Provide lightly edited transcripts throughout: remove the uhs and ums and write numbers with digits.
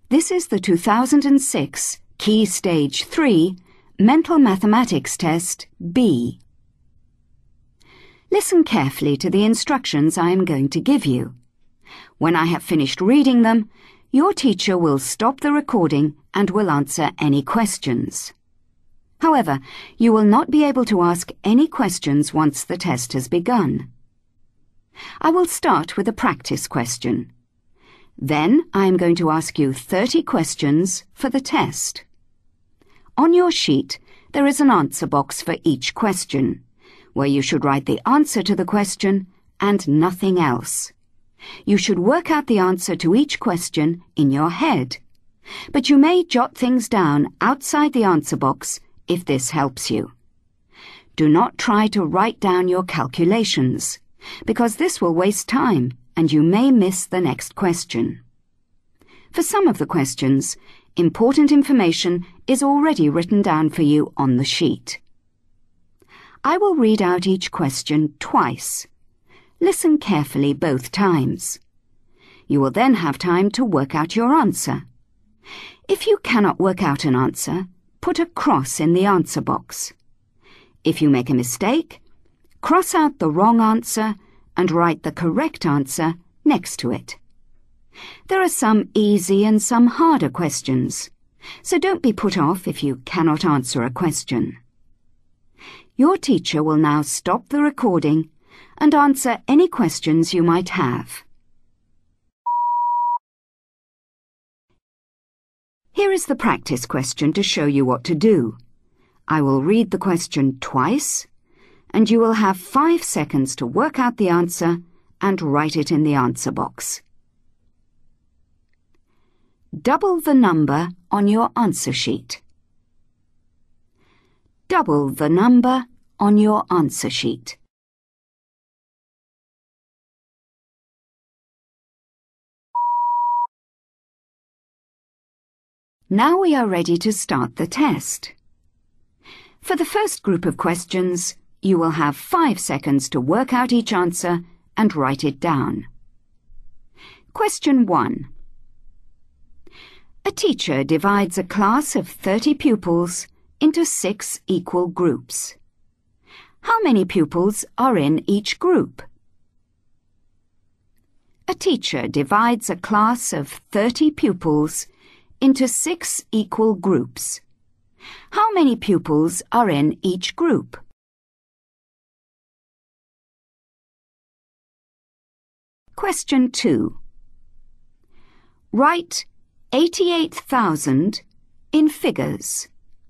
This is the 2006 Key Stage 3 Mental Mathematics Test B. Listen carefully to the instructions I am going to give you. When I have finished reading them, your teacher will stop the recording and will answer any questions. However, you will not be able to ask any questions once the test has begun. I will start with a practice question. Then I am going to ask you 30 questions for the test. On your sheet, there is an answer box for each question, where you should write the answer to the question and nothing else. You should work out the answer to each question in your head, but you may jot things down outside the answer box if this helps you. Do not try to write down your calculations, because this will waste time and you may miss the next question. For some of the questions, important information is already written down for you on the sheet. I will read out each question twice. Listen carefully both times. You will then have time to work out your answer. If you cannot work out an answer, put a cross in the answer box. If you make a mistake, cross out the wrong answer and write the correct answer next to it. There are some easy and some harder questions, so don't be put off if you cannot answer a question. Your teacher will now stop the recording and answer any questions you might have. Here is the practice question to show you what to do. I will read the question twice, and you will have 5 seconds to work out the answer and write it in the answer box. Double the number on your answer sheet. Double the number on your answer sheet. Now we are ready to start the test. For the first group of questions, you will have 5 seconds to work out each answer and write it down. Question 1. A teacher divides a class of 30 pupils into 6 equal groups. How many pupils are in each group? A teacher divides a class of 30 pupils into 6 equal groups. How many pupils are in each group? Question 2. Write 88,000 in figures.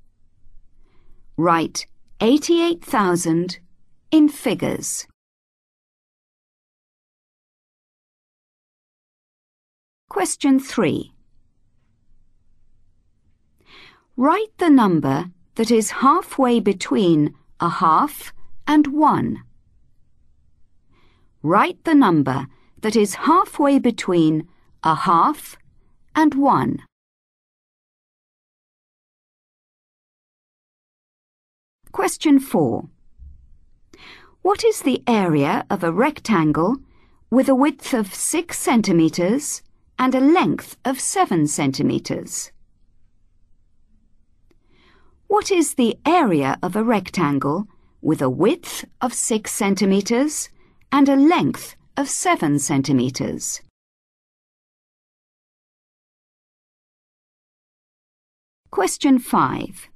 Write 88,000 in figures. Question 3. Write the number that is halfway between a half and 1. Write the number that is halfway between a half and 1. Question 4. What is the area of a rectangle with a width of 6 centimeters and a length of 7 centimeters? What is the area of a rectangle with a width of 6 centimeters and a length of 7 centimeters? Question 5.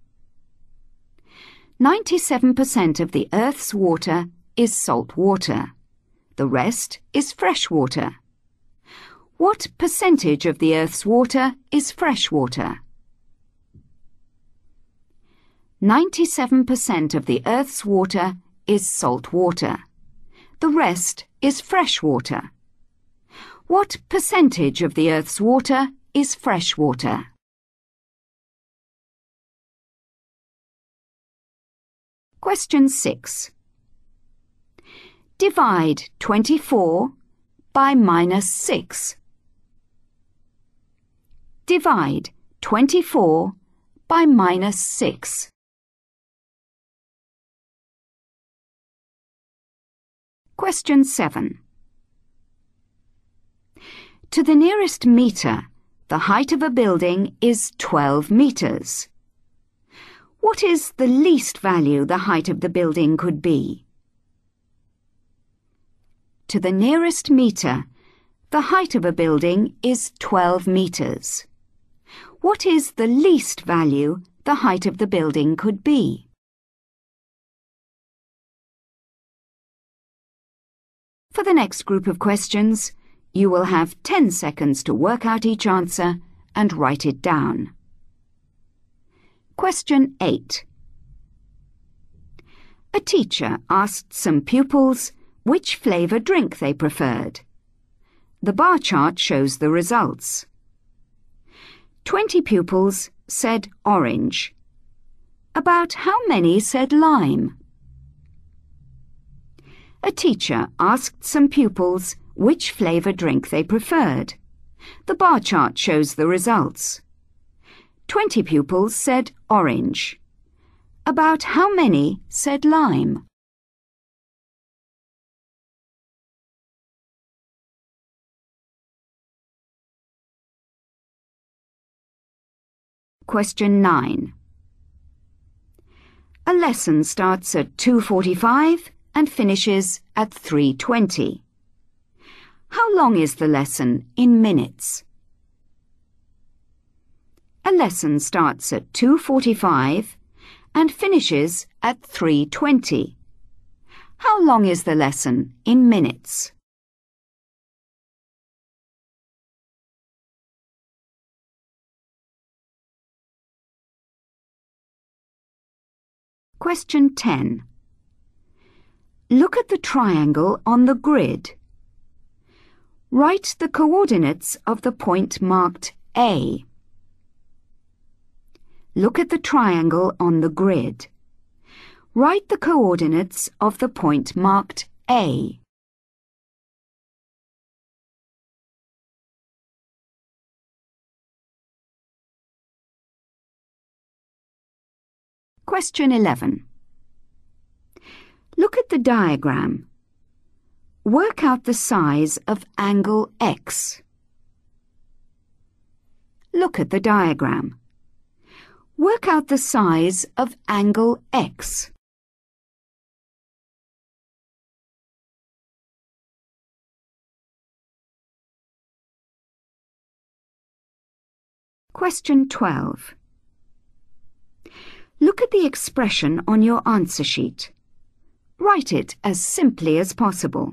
97% of the Earth's water is salt water. The rest is fresh water. What percentage of the Earth's water is fresh water? 97% of the Earth's water is salt water. The rest is fresh water. What percentage of the Earth's water is fresh water? Question 6. Divide 24 by -6. Divide 24 by -6. Question 7. To the nearest metre, the height of a building is 12 meters. What is the least value the height of the building could be? To the nearest meter, the height of a building is 12 meters. What is the least value the height of the building could be? For the next group of questions, you will have 10 seconds to work out each answer and write it down. Question 8. A teacher asked some pupils which flavour drink they preferred. The bar chart shows the results. 20 pupils said orange. About how many said lime? A teacher asked some pupils which flavour drink they preferred. The bar chart shows the results. 20 pupils said orange. About how many said lime? Question 9. A lesson starts at 2:45 and finishes at 3:20. How long is the lesson in minutes? A lesson starts at 2:45 and finishes at 3:20. How long is the lesson in minutes? Question 10. Look at the triangle on the grid. Write the coordinates of the point marked A. Look at the triangle on the grid. Write the coordinates of the point marked A. Question 11. Look at the diagram. Work out the size of angle X. Look at the diagram. Work out the size of angle X. Question 12. Look at the expression on your answer sheet. Write it as simply as possible.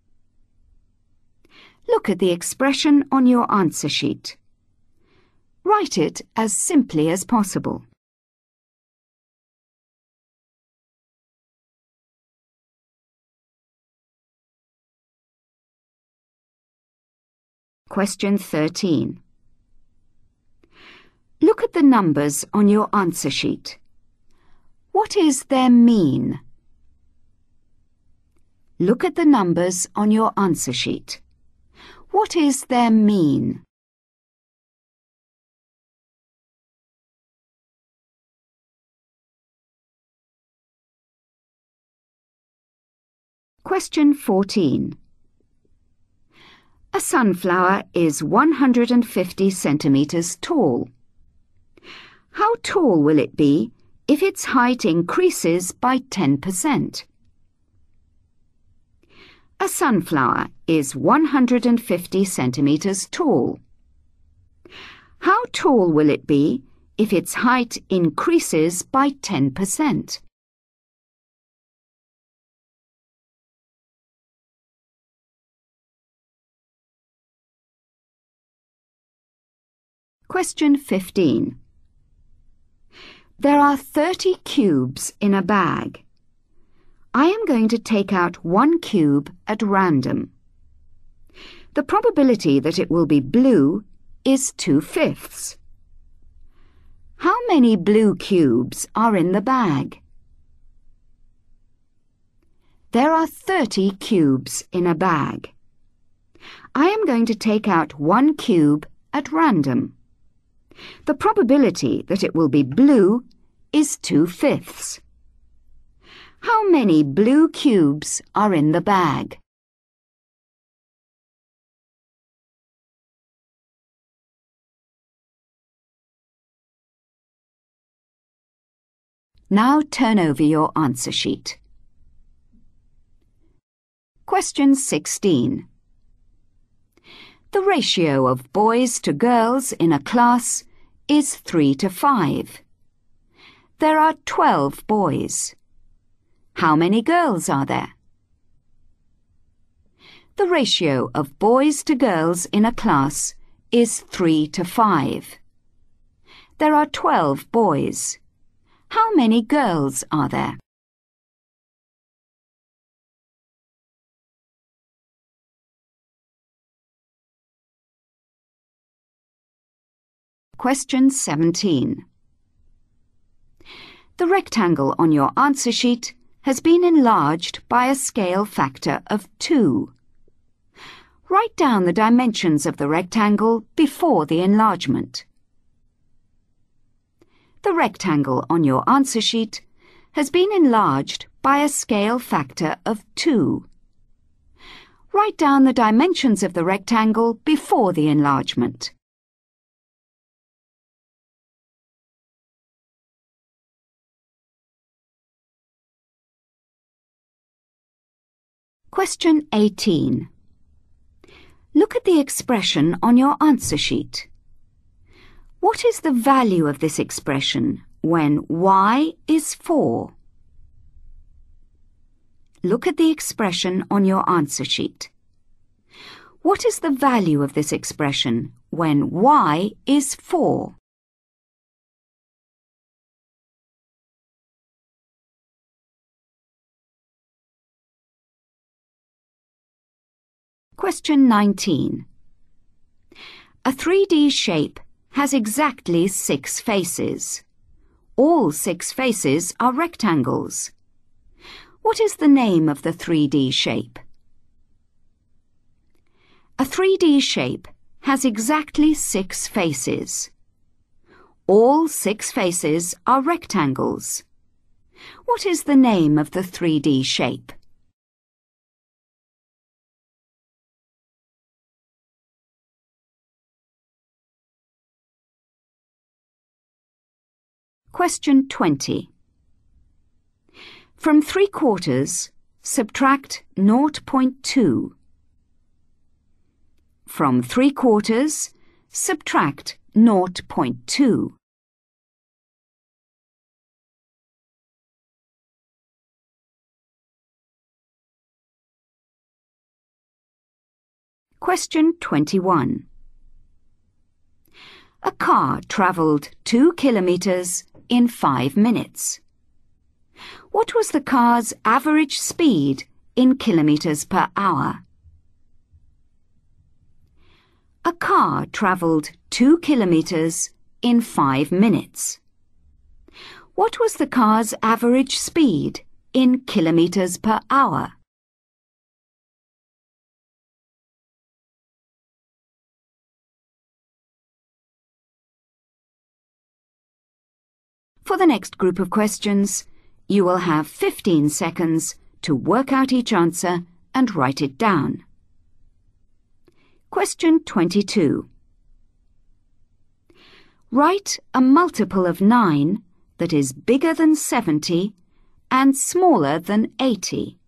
Look at the expression on your answer sheet. Write it as simply as possible. Question 13. Look at the numbers on your answer sheet. What is their mean? Look at the numbers on your answer sheet. What is their mean? Question 14. A sunflower is 150 centimeters tall. How tall will it be if its height increases by 10%? A sunflower is 150 centimeters tall. How tall will it be if its height increases by 10%? Question 15. There are 30 cubes in a bag. I am going to take out one cube at random. The probability that it will be blue is 2/5. How many blue cubes are in the bag? There are 30 cubes in a bag. I am going to take out one cube at random. The probability that it will be blue is 2/5. How many blue cubes are in the bag? Now turn over your answer sheet. Question 16. The ratio of boys to girls in a class is 3 to 5. There are 12 boys. How many girls are there? The ratio of boys to girls in a class is 3 to 5. There are 12 boys. How many girls are there? Question 17. The rectangle on your answer sheet has been enlarged by a scale factor of 2. Write down the dimensions of the rectangle before the enlargement. The rectangle on your answer sheet has been enlarged by a scale factor of 2. Write down the dimensions of the rectangle before the enlargement. Question 18. Look at the expression on your answer sheet. What is the value of this expression when y is 4? Look at the expression on your answer sheet. What is the value of this expression when y is 4? Question 19. A 3D shape has exactly 6 faces. All 6 faces are rectangles. What is the name of the 3D shape? A 3D shape has exactly 6 faces. All 6 faces are rectangles. What is the name of the 3D shape? Question 20. From 3/4, subtract 0.2. From 3/4, subtract 0.2. Question 21. A car travelled 2 kilometres in 5 minutes. What was the car's average speed in kilometres per hour? A car travelled 2 kilometres in 5 minutes. What was the car's average speed in kilometres per hour? For the next group of questions, you will have 15 seconds to work out each answer and write it down. Question 22. Write a multiple of 9 that is bigger than 70 and smaller than 80.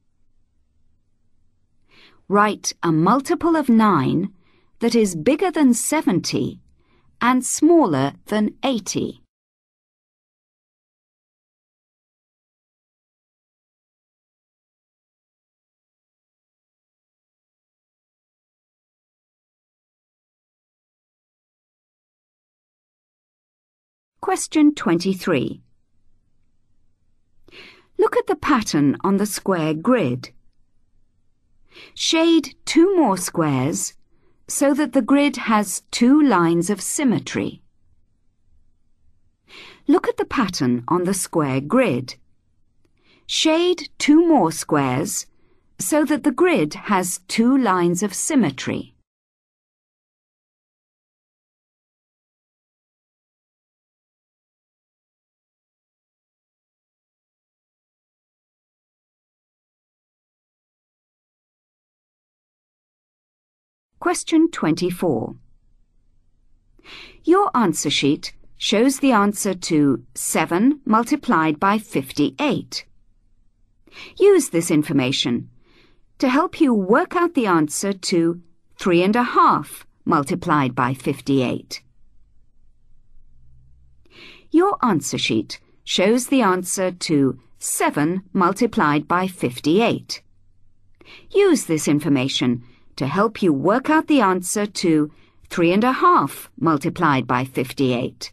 Write a multiple of 9 that is bigger than 70 and smaller than 80. Question 23. Look at the pattern on the square grid. Shade 2 more squares so that the grid has 2 lines of symmetry. Look at the pattern on the square grid. Shade 2 more squares so that the grid has 2 lines of symmetry. Question 24. Your answer sheet shows the answer to 7 multiplied by 58. Use this information to help you work out the answer to 3½ multiplied by 58. Your answer sheet shows the answer to 7 multiplied by 58. Use this information to help you work out the answer to 3½ multiplied by 58.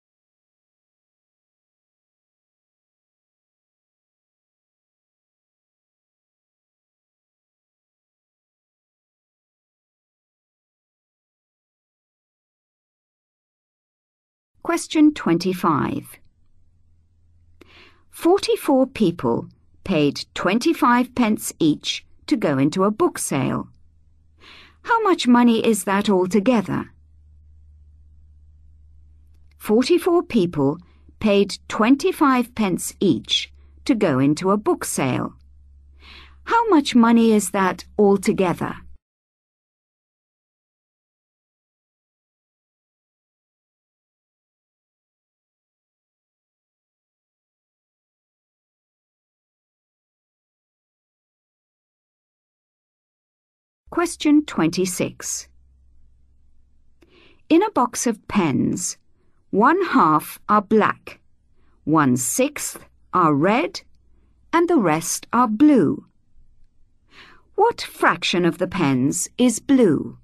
Question 25. 44 people paid 25 pence each to go into a book sale. How much money is that altogether? 44 people paid 25 pence each to go into a book sale. How much money is that altogether? Question 26. In a box of pens, 1/2 are black, 1/6 are red, and the rest are blue. What fraction of the pens is blue?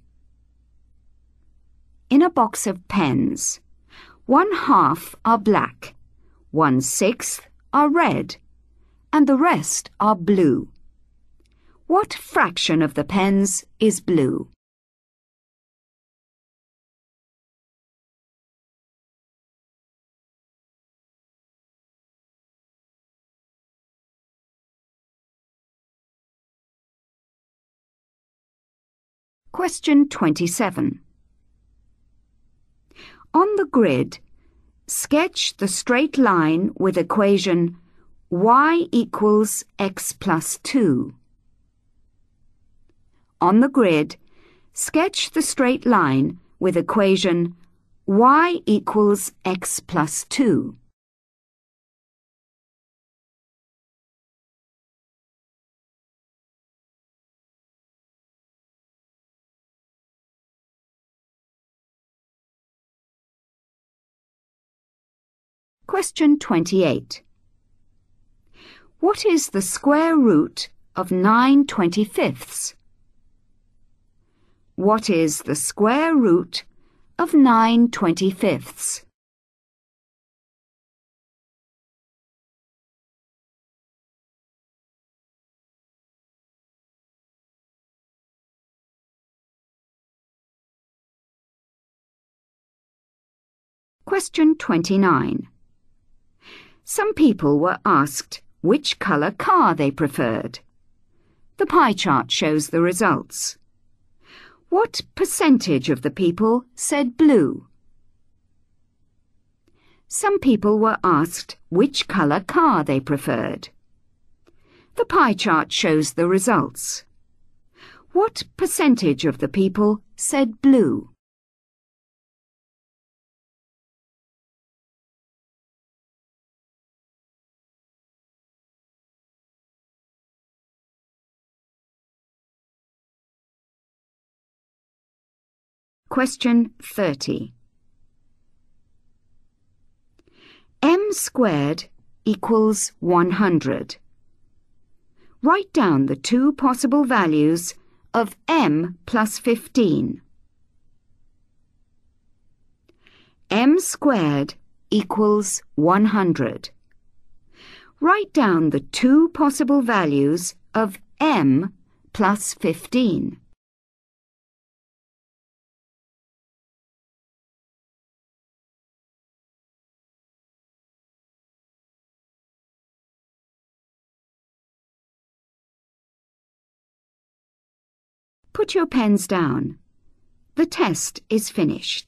In a box of pens, 1/2 are black, 1/6 are red, and the rest are blue. What fraction of the pens is blue? Question 27. On the grid, sketch the straight line with equation y equals x plus 2. On the grid, sketch the straight line with equation y equals x plus 2. Question 28. What is the square root of 9/25? What is the square root of 9/25? Question 29. Some people were asked which colour car they preferred. The pie chart shows the results. What percentage of the people said blue? Some people were asked which colour car they preferred. The pie chart shows the results. What percentage of the people said blue? Question 30. M squared equals 100. Write down the two possible values of m plus 15. M squared equals 100. Write down the two possible values of m plus 15. Put your pens down. The test is finished.